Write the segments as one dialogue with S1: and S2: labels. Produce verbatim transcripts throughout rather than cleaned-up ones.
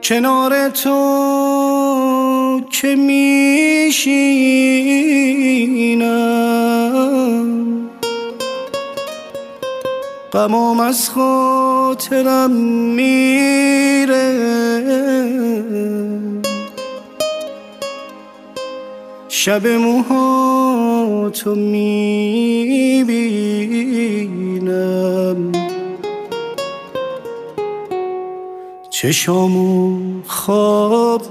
S1: کنار تو که میشینم، غمام از خاطرم میره. شب موهاتو میبینم، چشامو خواب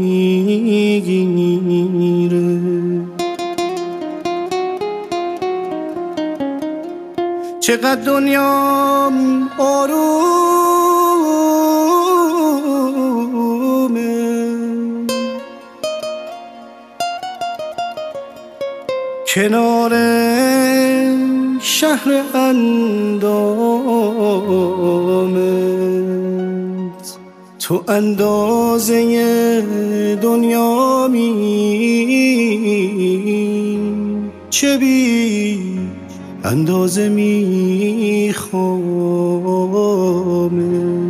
S1: میگیره. چقدر دنیام آرومه، کنار شهر اندامت. تو اندازه دنیامی، چه بی اندازه میخوامه.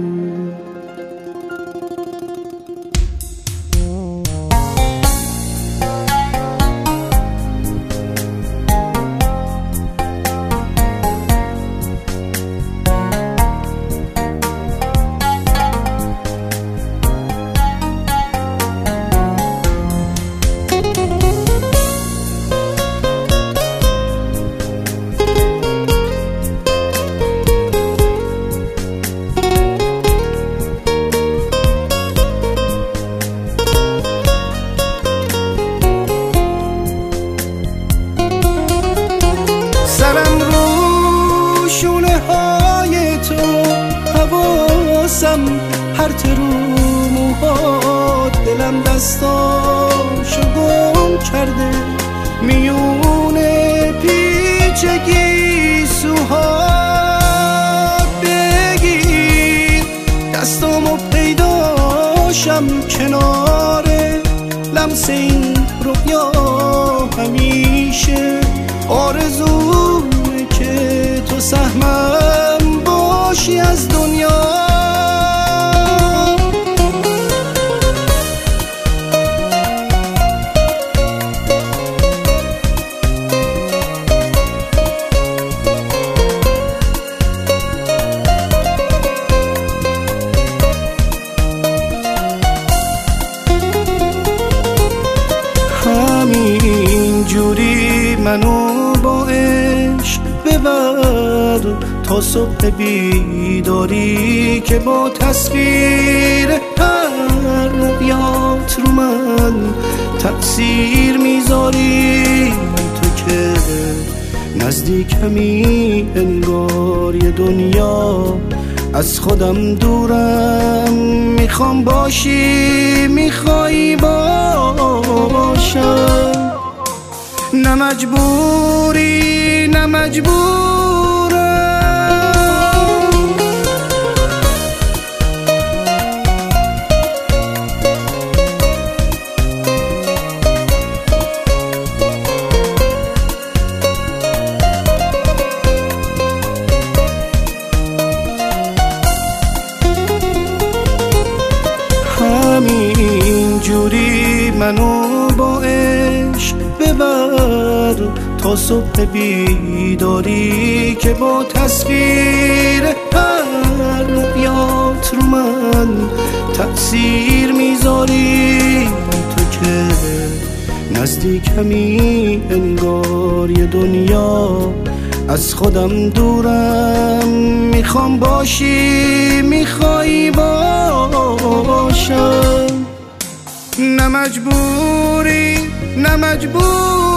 S1: سرم رو شونه های تو، حواسم هرت رو موهات. دلم دستاشو گم کرده میونه پیچگی سوهات. بگیر دستامو پیداشم کنار لمس این رویا. همیشه آرزومه که تو سهمم باشی از دنیا. همین جوری منو با عشق ببر تا صبح بیداری، که با تصویر هر رویات رو من تأثیر میذاری. تو که نزدیکمی انگار یه دنیا از خودم دورم. میخوام باشی، میخوایی باشم، نه مجبوری نه مجبورم. همین جوری منو با عشق ببر تا صبح بیداری، که با تصویر هر رویات رو من تأثیر میذاری. تو که نزدیکمی انگار یه دنیا از خودم دورم. میخوام باشی، میخوایی باشم، نه مجبوری نه مجبور.